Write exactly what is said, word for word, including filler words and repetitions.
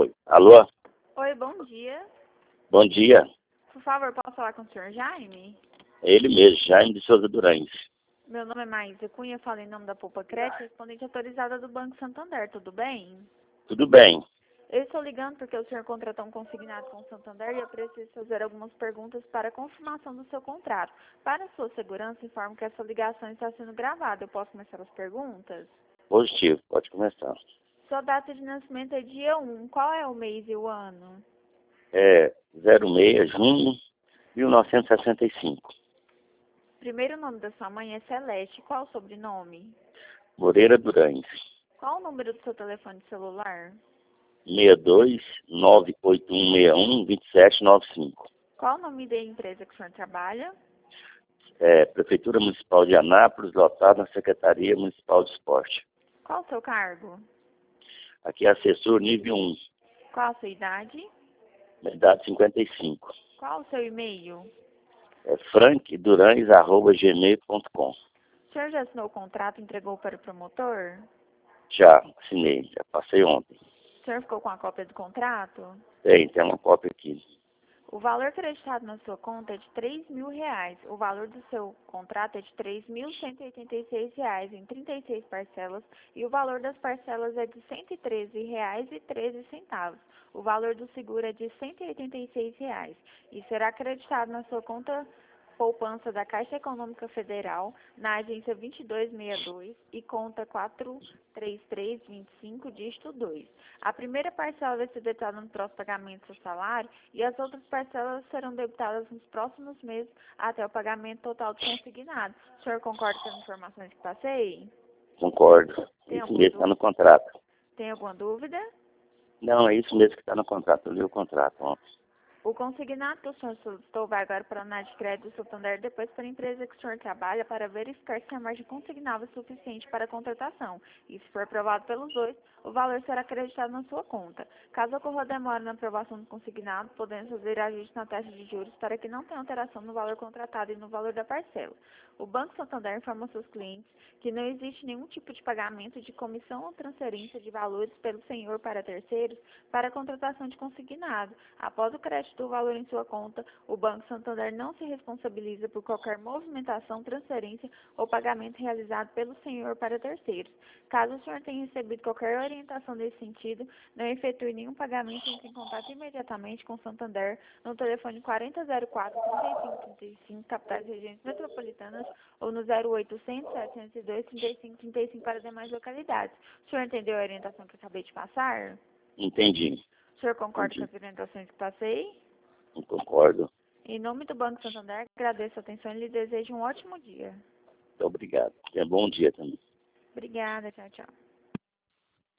Oi. Alô? Oi, bom dia. Bom dia. Por favor, posso falar com o senhor Jaime? É ele mesmo, Jaime de Souza Durães. Meu nome é Maísa Cunha, eu falo em nome da Poupa Crédito, respondente autorizada do Banco Santander, tudo bem? Tudo bem. Eu estou ligando porque o senhor contratou um consignado com o Santander e eu preciso fazer algumas perguntas para confirmação do seu contrato. Para sua segurança, informo que essa ligação está sendo gravada. Eu posso começar as perguntas? Positivo, pode começar. Sua data de nascimento é dia um. Qual é o mês e o ano? É zero seis, junho de mil novecentos e sessenta e cinco. Primeiro nome da sua mãe é Celeste. Qual o sobrenome? Moreira Durães. Qual o número do seu telefone celular? seis dois nove oito um seis um dois sete nove cinco. Qual o nome da empresa que o senhor trabalha? É, Prefeitura Municipal de Anápolis, lotado na Secretaria Municipal de Esporte. Qual o seu cargo? Aqui é assessor nível um, Qual a sua idade? minha idade cinquenta e cinco. Qual o seu e-mail? É frankdurães arroba gmail ponto com. O senhor já assinou o contrato e entregou para o promotor? Já assinei, já passei ontem. O senhor ficou com a cópia do contrato? Tem, tem uma cópia aqui. O valor creditado na sua conta é de três mil reais. O valor do seu contrato é de três mil cento e oitenta e seis reais em trinta e seis parcelas e o valor das parcelas é de cento e treze reais e treze centavos. O valor do seguro é de cento e oitenta e seis reais e será acreditado na sua conta poupança da Caixa Econômica Federal, na agência vinte e dois sessenta e dois e conta quatro três três dois cinco, dígito dois. A primeira parcela vai ser debitada no próximo pagamento do seu salário e as outras parcelas serão debitadas nos próximos meses até o pagamento total do consignado. O senhor concorda com as informações que passei? Concordo. Tem Isso alguma mesmo está dúvida? no contrato. Tem alguma dúvida? Não, é isso mesmo que está no contrato. Eu li o contrato ontem. O consignado que o senhor solicitou vai agora para a análise de crédito do Santander, depois para a empresa que o senhor trabalha, para verificar se a margem consignável é suficiente para a contratação. E se for aprovado pelos dois, o valor será acreditado na sua conta. Caso ocorra demora na aprovação do consignado, podemos fazer ajuste na taxa de juros para que não tenha alteração no valor contratado e no valor da parcela. O Banco Santander informa aos seus clientes que não existe nenhum tipo de pagamento de comissão ou transferência de valores pelo senhor para terceiros para a contratação de consignado. Após o crédito do valor em sua conta, o Banco Santander não se responsabiliza por qualquer movimentação, transferência ou pagamento realizado pelo senhor para terceiros. Caso o senhor tenha recebido qualquer orientação nesse sentido, não efetue nenhum pagamento, entre em contato imediatamente com o Santander no telefone quarenta zero quatro, trinta e cinco trinta e cinco, capitais e regiões metropolitanas, ou no zero oitocentos, setecentos e dois, trinta e cinco trinta e cinco para demais localidades. O senhor entendeu a orientação que eu acabei de passar? Entendi. O senhor concorda Entendi. com as orientações que passei? Eu concordo. Em nome do Banco Santander, agradeço a atenção e lhe desejo um ótimo dia. Muito obrigado. Tenha bom dia também. Obrigada, tchau, tchau.